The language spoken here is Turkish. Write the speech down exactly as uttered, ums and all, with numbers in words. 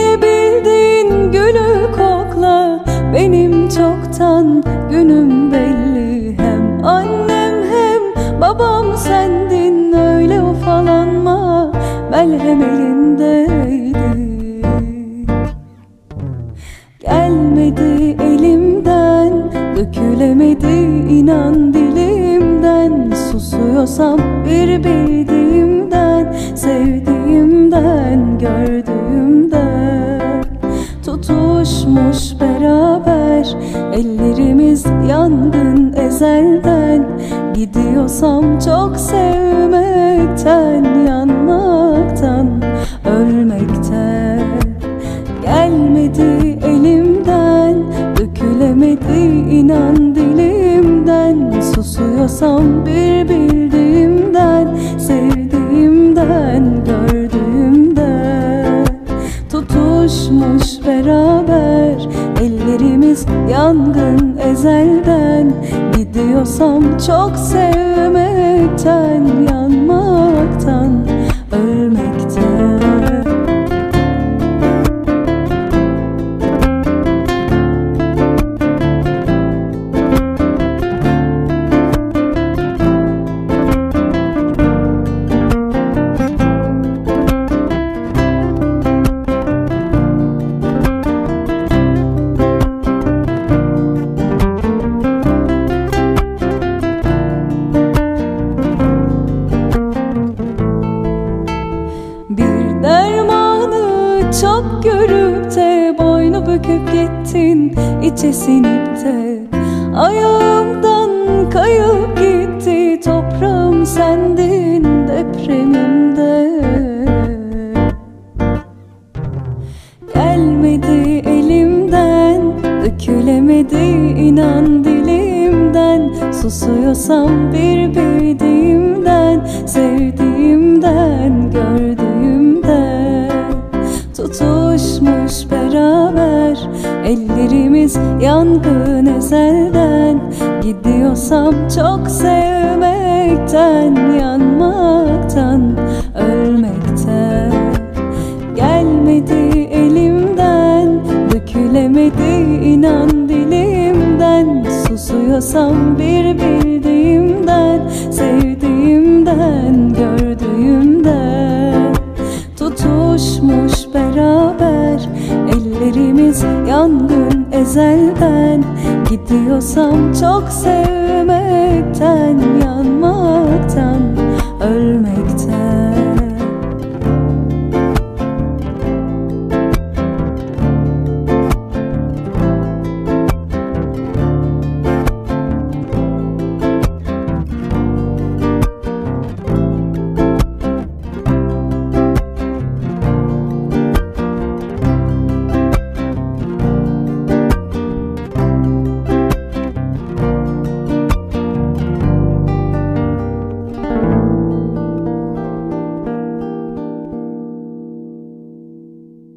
Yeni bildiğin gülü kokla, benim çoktan günüm belli. Hem annem hem babam sendin, öyle ufalanma, Melhem elindeydi. Gelmedi elimden, dökülemedi inan dilimden. Susuyorsam bir bildiğimden, sevdiğimden, gördüğümden. Tutuşmuş beraber ellerimiz, yangın ezelden. Gidiyorsam çok sevmekten, yanmaktan, ölmekten. Gelmedi elimden, dökülemedi inan dilimden. Susuyorsam bir bildiğimden, sevdiğimden, gördüğümden. Tutuşmuş beraber ellerimiz, yangın ezelden. Gidiyorsam çok sevmekten, yanmaktan, ölmekten. Çok görüp de boynu büküp gittin, içe sinip de ayağımdan kayıp gitti. Toprağım sendin depremimde. Gelmedi elimden, dökülemedi inan dilimden. Susuyorsam bir bildiğimden, sevdiğimden, gördüğümden. Tutuşmuş beraber ellerimiz, yangın ezelden. Gidiyorsam çok sevmekten, yanmaktan, ölmekten. Gelmedi elimden, dökülemedi inan dilimden. Susuyorsam bir bildiğimden, sevdiğimden, gördüğümden. Tutuşmuş beraber ellerimiz, yangın ezelden. Gidiyorsam çok sevmekten, yanmaktan, ölmekten.